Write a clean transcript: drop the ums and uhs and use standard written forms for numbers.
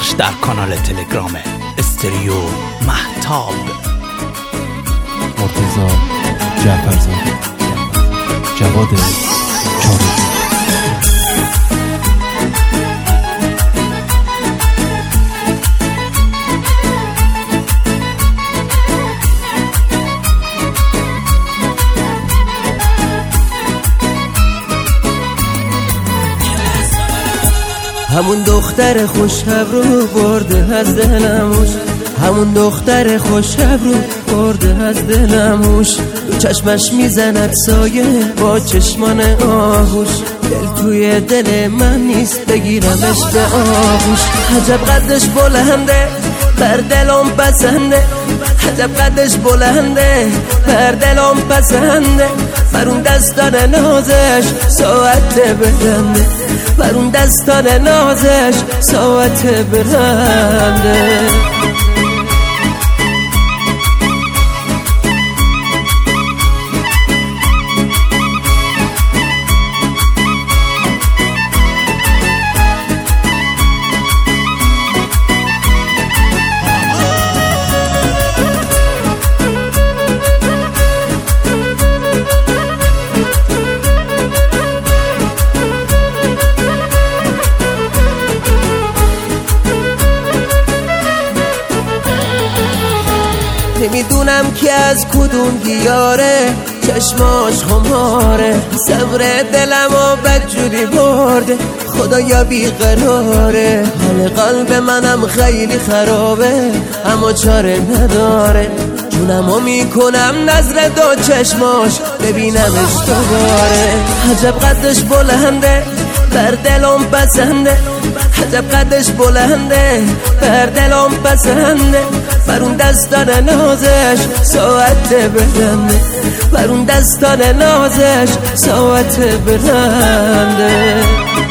پخش در کانال تلگرام استریو مهتاب. مرتضی جعفرزاده، جواد چارگی. همون دختر خوش‌ابرو برده از دلموش، همون دختر خوش‌ابرو برده از دلموش. دو چشمش میزند سایه با چشمان آهوش، دل توی دل من نیست بگیرمش به آغوش. عجب قدش بلنده بر دلم پسنده، عجب قدش بلنده بر دلم پسنده. بر اون دستان نازش ساعت بلنده، بر اون دستان نازش ساعت بلنده. نمیدونم که از کدوم دیاره چشماش خماره، صبر دلمو بدجوری برده خدایا بیقراره. حال قلب منم خیلی خرابه اما چاره نداره، جونمو میکنم نظر دو چشماش ببینمش دوباره. عجب قدش بلنده بر دلم پسنده، عجب قدش بلنده بر دلم پسنده. بر اون دستان نازش ساعت بلنده، بر اون دستان نازش ساعت بلنده.